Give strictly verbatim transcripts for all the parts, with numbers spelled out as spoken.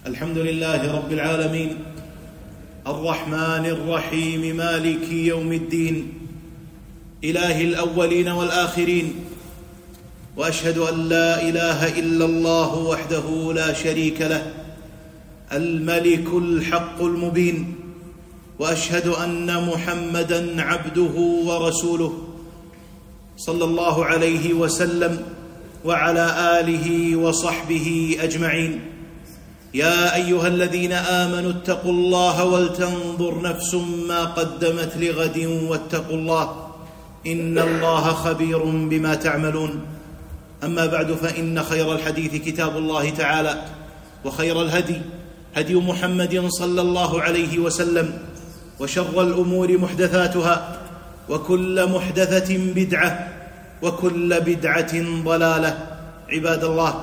الحمد لله رب العالمين الرحمن الرحيم مالك يوم الدين إله الأولين والآخرين، وأشهد أن لا إله إلا الله وحده لا شريك له الملك الحق المبين، وأشهد أن محمدًا عبده ورسوله صلى الله عليه وسلم وعلى آله وصحبه أجمعين. يا أيها الذين آمنوا اتقوا الله ولتنظر نفس ما قدمت لغد واتقوا الله إن الله خبير بما تعملون. أما بعد، فإن خير الحديث كتاب الله تعالى، وخير الهدي هدي محمد صلى الله عليه وسلم، وشر الأمور محدثاتها، وكل محدثة بدعة، وكل بدعة ضلالة. عباد الله،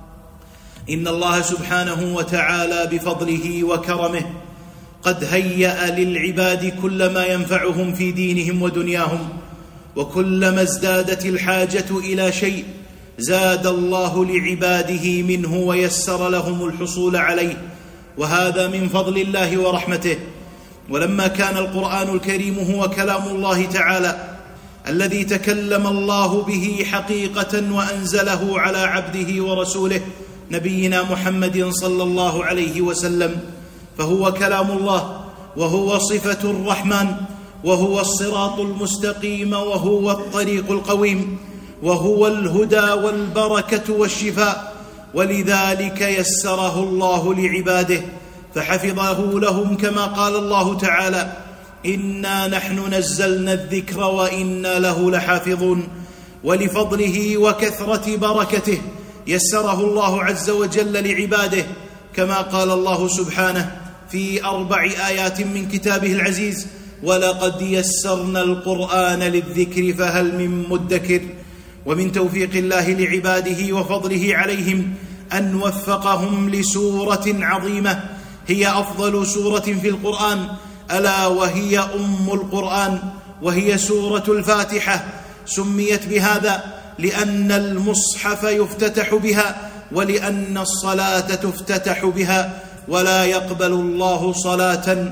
إن الله سبحانه وتعالى بفضله وكرمه قد هيأ للعباد كل ما ينفعهم في دينهم ودنياهم، وكلما ازدادت الحاجة إلى شيء زاد الله لعباده منه ويسر لهم الحصول عليه، وهذا من فضل الله ورحمته. ولما كان القرآن الكريم هو كلام الله تعالى الذي تكلم الله به حقيقة وأنزله على عبده ورسوله نبينا محمد صلى الله عليه وسلم، فهو كلام الله، وهو صفة الرحمن، وهو الصراط المستقيم، وهو الطريق القويم، وهو الهدى والبركة والشفاء، ولذلك يسره الله لعباده فحفظه لهم، كما قال الله تعالى: إنا نحن نزلنا الذكر وإنا له لحافظون. ولفضله وكثرة بركته يسره الله عز وجل لعباده، كما قال الله سبحانه في أربع آيات من كتابه العزيز: ولقد يسرنا القرآن للذكر فهل من مدكر. ومن توفيق الله لعباده وفضله عليهم أن وفقهم لسورة عظيمة هي أفضل سورة في القرآن، ألا وهي أم القرآن، وهي سورة الفاتحة. سميت بهذا لأن المصحف يفتتح بها، ولأن الصلاة تفتتح بها، ولا يقبل الله صلاة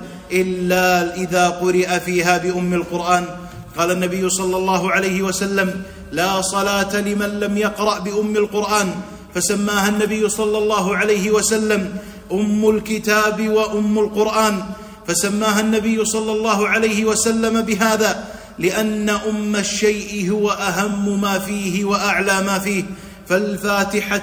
إلا إذا قرئ فيها بأم القرآن. قال النبي صلى الله عليه وسلم: لا صلاة لمن لم يقرأ بأم القرآن، فسماها النبي صلى الله عليه وسلم أم الكتاب وأم القرآن، فسماها النبي صلى الله عليه وسلم بهذا لأن أم الشيء هو أهم ما فيه وأعلى ما فيه. فالفاتحة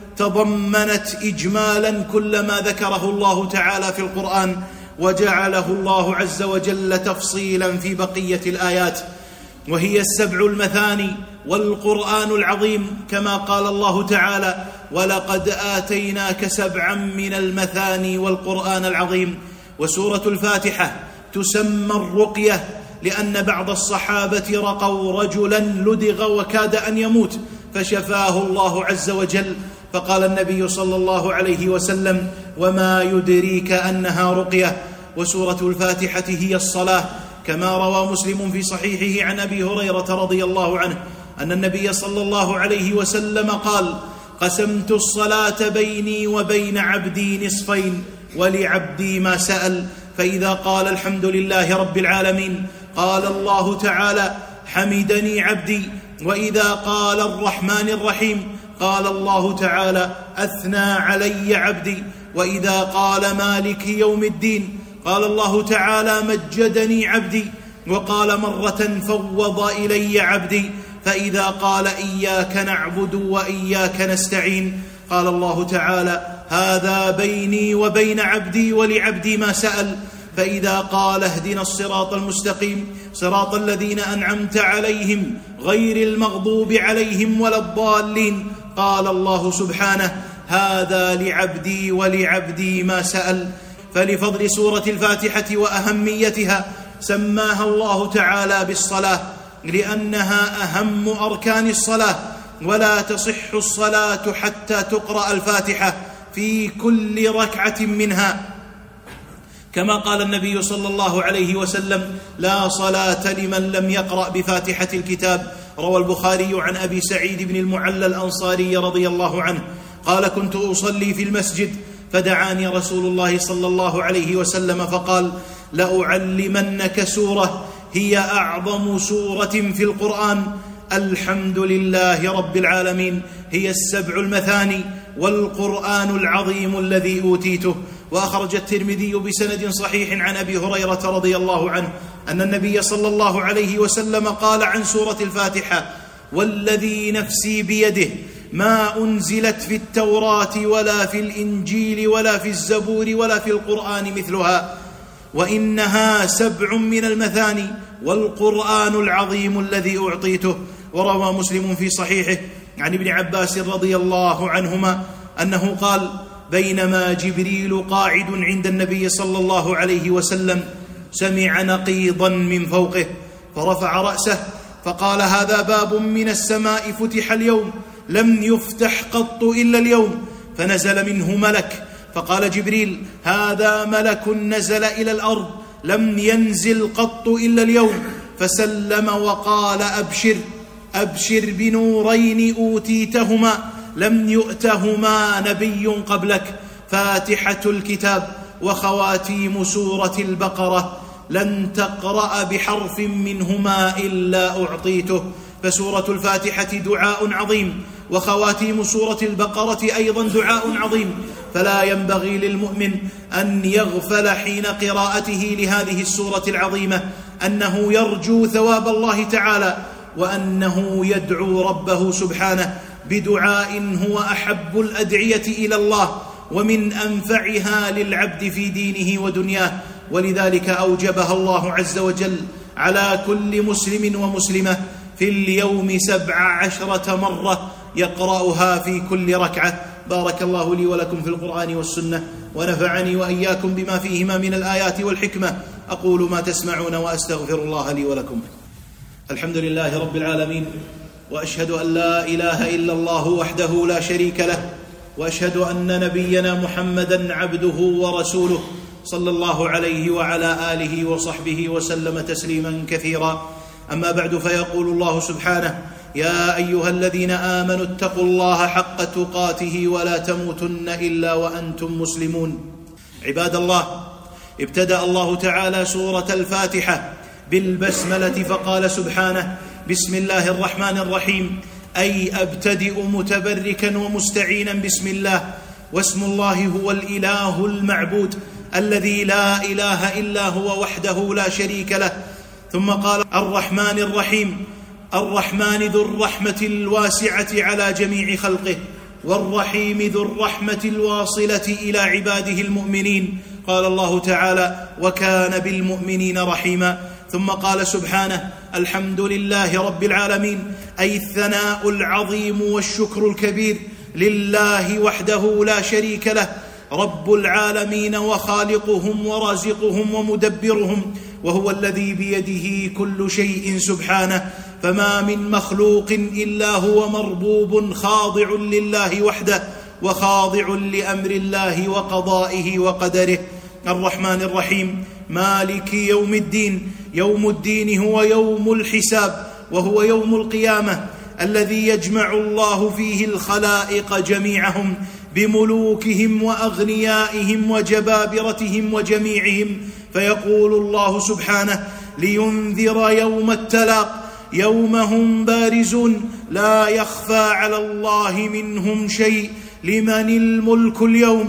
تضمنت إجمالا كل ما ذكره الله تعالى في القرآن، وجعله الله عز وجل تفصيلا في بقية الآيات، وهي السبع المثاني والقرآن العظيم، كما قال الله تعالى: ولقد آتيناك سبعا من المثاني والقرآن العظيم. وسورة الفاتحة تسمى الرقية لأن بعض الصحابة رقوا رجلا لدغ وكاد أن يموت فشفاه الله عز وجل، فقال النبي صلى الله عليه وسلم: وما يدريك أنها رقية. وسورة الفاتحة هي الصلاة، كما روى مسلم في صحيحه عن أبي هريرة رضي الله عنه أن النبي صلى الله عليه وسلم قال: قسمت الصلاة بيني وبين عبدي نصفين، ولعبدي ما سأل، فإذا قال الحمد لله رب العالمين قال الله تعالى: حمدني عبدي، وإذا قال الرحمن الرحيم قال الله تعالى: أثنى علي عبدي، وإذا قال مالك يوم الدين قال الله تعالى: مجدني عبدي، وقال مرة: فوض إلي عبدي، فإذا قال: إياك نعبد وإياك نستعين قال الله تعالى: هذا بيني وبين عبدي ولعبدي ما سأل، فإذا قال: اهدنا الصراط المستقيم صراط الذين أنعمت عليهم غير المغضوب عليهم ولا الضالين قال الله سبحانه: هذا لعبدي ولعبدي ما سأل. فلفضل سورة الفاتحة وأهميتها سماها الله تعالى بالصلاة، لأنها أهم أركان الصلاة، ولا تصح الصلاة حتى تقرأ الفاتحة في كل ركعة منها، كما قال النبي صلى الله عليه وسلم: لا صلاة لمن لم يقرأ بفاتحة الكتاب. روى البخاري عن أبي سعيد بن المعلى الأنصاري رضي الله عنه قال: كنت أصلي في المسجد فدعاني رسول الله صلى الله عليه وسلم فقال: لأعلمنك سورة هي أعظم سورة في القرآن، الحمد لله رب العالمين، هي السبع المثاني والقرآن العظيم الذي أوتيته. وأخرج الترمذي بسند صحيح عن أبي هريرة رضي الله عنه أن النبي صلى الله عليه وسلم قال عن سورة الفاتحة: والذي نفسي بيده ما أنزلت في التوراة ولا في الإنجيل ولا في الزبور ولا في القرآن مثلها، وإنها سبع من المثاني والقرآن العظيم الذي أعطيته. وروى مسلم في صحيحه عن ابن عباس رضي الله عنهما أنه قال: بينما جبريل قاعد عند النبي صلى الله عليه وسلم سمع نقيضا من فوقه فرفع رأسه فقال: هذا باب من السماء فتح اليوم لم يفتح قط إلا اليوم. فنزل منه ملك فقال جبريل: هذا ملك نزل إلى الأرض لم ينزل قط إلا اليوم. فسلم وقال: أبشر أبشر بنورين أوتيتهما لم يؤتهما نبي قبلك، فاتحة الكتاب وخواتيم سورة البقرة، لن تقرأ بحرف منهما إلا أعطيته. فسورة الفاتحة دعاء عظيم، وخواتيم سورة البقرة أيضا دعاء عظيم، فلا ينبغي للمؤمن أن يغفل حين قراءته لهذه السورة العظيمة أنه يرجو ثواب الله تعالى، وأنه يدعو ربه سبحانه بدعاء هو أحب الأدعية إلى الله ومن أنفعها للعبد في دينه ودنياه. ولذلك أوجبها الله عز وجل على كل مسلم ومسلمة في اليوم سبع عشرة مرة يقرأها في كل ركعة. بارك الله لي ولكم في القرآن والسنة، ونفعني وإياكم بما فيهما من الآيات والحكمة. أقول ما تسمعون وأستغفر الله لي ولكم. الحمد لله رب العالمين، وأشهد أن لا إله إلا الله وحده لا شريك له، وأشهد أن نبينا محمدًا عبده ورسوله صلى الله عليه وعلى آله وصحبه وسلم تسليما كثيرا. أما بعد، فيقول الله سبحانه: يا أيها الذين آمنوا اتقوا الله حق تقاته ولا تموتن إلا وأنتم مسلمون. عباد الله، ابتدأ الله تعالى سورة الفاتحة بالبسملة فقال سبحانه: بسم الله الرحمن الرحيم، أي أبتدئ متبركا ومستعينا بسم الله، واسم الله هو الإله المعبود الذي لا إله إلا هو وحده لا شريك له. ثم قال: الرحمن الرحيم، الرحمن ذو الرحمة الواسعة على جميع خلقه، والرحيم ذو الرحمة الواصلة إلى عباده المؤمنين. قال الله تعالى: وكان بالمؤمنين رحيما. ثم قال سبحانه: الحمد لله رب العالمين، أي الثناء العظيم والشكر الكبير لله وحده لا شريك له، رب العالمين وخالقهم ورازقهم ومدبرهم، وهو الذي بيده كل شيء سبحانه، فما من مخلوق إلا هو مربوب خاضع لله وحده وخاضع لأمر الله وقضائه وقدره. الرحمن الرحيم، مالك يوم الدين، يوم الدين هو يوم الحساب، وهو يوم القيامة الذي يجمع الله فيه الخلائق جميعهم بملوكهم وأغنيائهم وجبابرتهم وجميعهم، فيقول الله سبحانه: لينذر يوم التلاق، يوم هم بارزون لا يخفى على الله منهم شيء، لمن الملك اليوم؟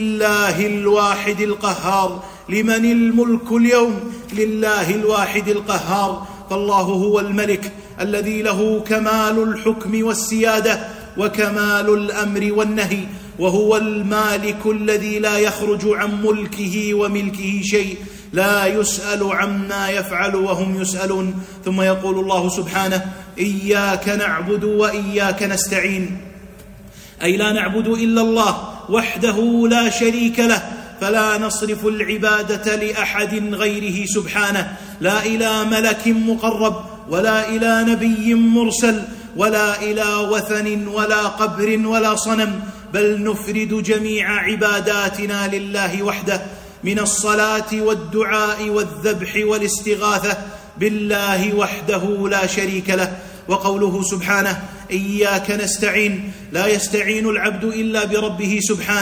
لله الواحد القهار. لمن الملك اليوم؟ لله الواحد القهار. فالله هو الملك الذي له كمال الحكم والسيادة وكمال الأمر والنهي، وهو المالك الذي لا يخرج عن ملكه وملكه شيء، لا يسأل عما يفعل وهم يسألون. ثم يقول الله سبحانه: إياك نعبد وإياك نستعين، أي لا نعبد إلا الله وحده لا شريك له، فلا نصرف العبادة لأحد غيره سبحانه، لا إلى ملك مقرب ولا إلى نبي مرسل ولا إلى وثن ولا قبر ولا صنم، بل نفرد جميع عباداتنا لله وحده، من الصلاة والدعاء والذبح والاستغاثة بالله وحده لا شريك له. وقوله سبحانه: إياك نستعين، لا يستعين العبد إلا بربه سبحانه،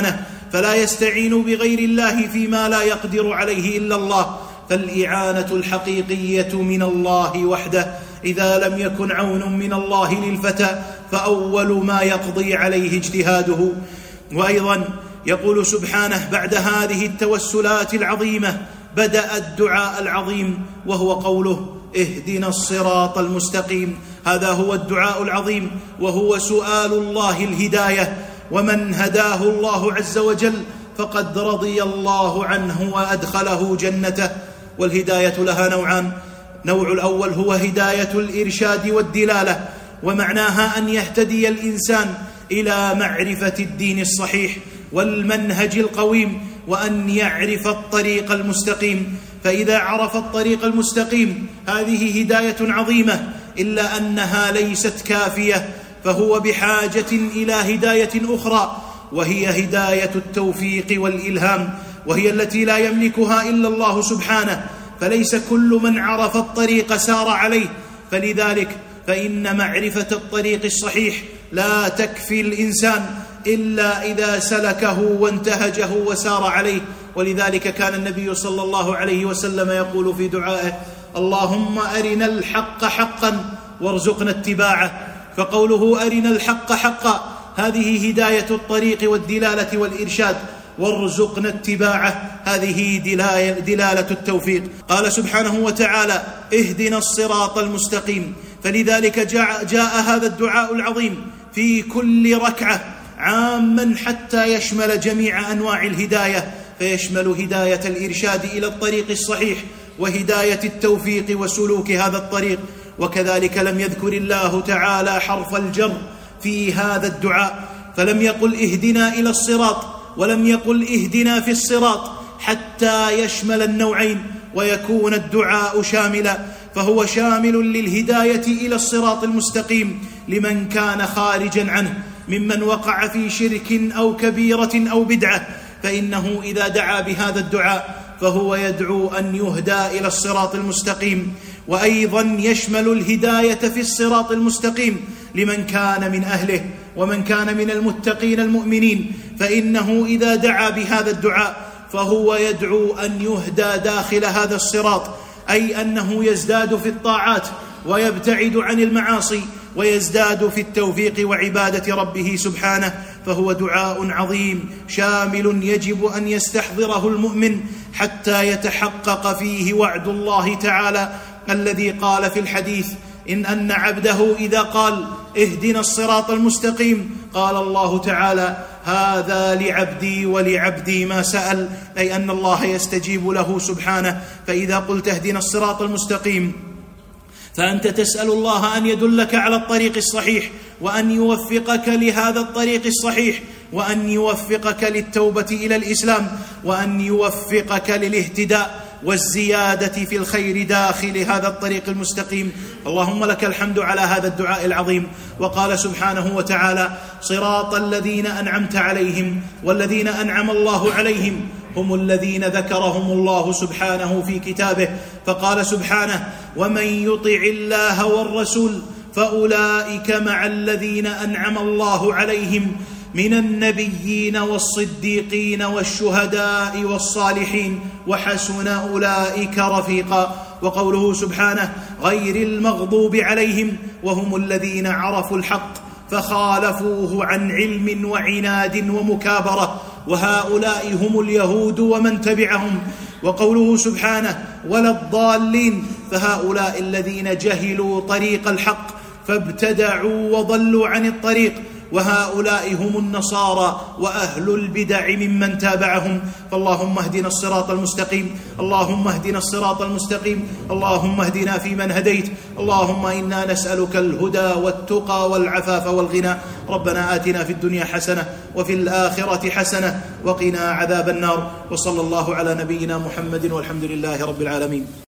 فلا يستعين بغير الله فيما لا يقدر عليه إلا الله، فالإعانة الحقيقية من الله وحده. إذا لم يكن عون من الله للفتى فأول ما يقضي عليه اجتهاده. وأيضا يقول سبحانه بعد هذه التوسلات العظيمة بدأ الدعاء العظيم، وهو قوله اهدنا الصراط المستقيم. هذا هو الدعاء العظيم، وهو سؤال الله الهداية، ومن هداه الله عز وجل فقد رضي الله عنه وأدخله جنته. والهداية لها نوعان: نوع الأول هو هداية الإرشاد والدلالة، ومعناها أن يهتدي الإنسان إلى معرفة الدين الصحيح والمنهج القويم، وأن يعرف الطريق المستقيم. فإذا عرف الطريق المستقيم هذه هداية عظيمة، إلا أنها ليست كافية، فهو بحاجة إلى هداية أخرى، وهي هداية التوفيق والإلهام، وهي التي لا يملكها إلا الله سبحانه. فليس كل من عرف الطريق سار عليه، فلذلك فإن معرفة الطريق الصحيح لا تكفي الإنسان إلا إذا سلكه وانتهجه وسار عليه. ولذلك كان النبي صلى الله عليه وسلم يقول في دعائه: اللهم أرنا الحق حقا وارزقنا اتباعه. فقوله أرنا الحق حقا هذه هداية الطريق والدلالة والإرشاد، وارزقنا اتباعه هذه دلالة التوفيق. قال سبحانه وتعالى: اهدنا الصراط المستقيم. فلذلك جاء, جاء هذا الدعاء العظيم في كل ركعة عاما حتى يشمل جميع أنواع الهداية، فيشمل هداية الإرشاد إلى الطريق الصحيح، وهداية التوفيق وسلوك هذا الطريق. وكذلك لم يذكر الله تعالى حرف الجر في هذا الدعاء، فلم يقل اهدنا إلى الصراط، ولم يقل اهدنا في الصراط، حتى يشمل النوعين ويكون الدعاء شاملا. فهو شامل للهداية إلى الصراط المستقيم لمن كان خارجا عنه ممن وقع في شرك أو كبيرة أو بدعة، فإنه إذا دعا بهذا الدعاء فهو يدعو أن يهدى إلى الصراط المستقيم. وأيضا يشمل الهداية في الصراط المستقيم لمن كان من أهله ومن كان من المتقين المؤمنين، فإنه إذا دعا بهذا الدعاء فهو يدعو أن يهدى داخل هذا الصراط، أي أنه يزداد في الطاعات ويبتعد عن المعاصي، ويزداد في التوفيق وعبادة ربه سبحانه. فهو دعاء عظيم شامل يجب أن يستحضره المؤمن حتى يتحقق فيه وعد الله تعالى الذي قال في الحديث: إن أن عبده إذا قال اهدنا الصراط المستقيم قال الله تعالى: هذا لعبدي ولعبدي ما سأل، أي أن الله يستجيب له سبحانه. فإذا قلت اهدنا الصراط المستقيم فأنت تسأل الله أن يدلك على الطريق الصحيح، وأن يوفقك لهذا الطريق الصحيح، وأن يوفقك للتوبة إلى الإسلام، وأن يوفقك للاهتداء والزيادة في الخير داخل هذا الطريق المستقيم. اللهم لك الحمد على هذا الدعاء العظيم. وقال سبحانه وتعالى: صراط الذين أنعمت عليهم. والذين أنعم الله عليهم هم الذين ذكرهم الله سبحانه في كتابه، فقال سبحانه: ومن يطع الله والرسول فأولئك مع الذين أنعم الله عليهم من النبيين والصديقين والشهداء والصالحين وحسن أولئك رفيقا. وقوله سبحانه: غير المغضوب عليهم، وهم الذين عرفوا الحق فخالفوه عن علم وعناد ومكابرة، وهؤلاء هم اليهود ومن تبعهم. وقوله سبحانه: ولا الضالين، فهؤلاء الذين جهلوا طريق الحق فابتدعوا وضلوا عن الطريق، وهؤلاء هم النصارى وأهل البدع ممن تابعهم. فاللهم اهدنا الصراط المستقيم، اللهم اهدنا الصراط المستقيم، اللهم اهدنا فيمن هديت، اللهم إنا نسألك الهدى والتقى والعفاف والغنى. ربنا آتنا في الدنيا حسنة وفي الآخرة حسنة وقنا عذاب النار. وصلى الله على نبينا محمد والحمد لله رب العالمين.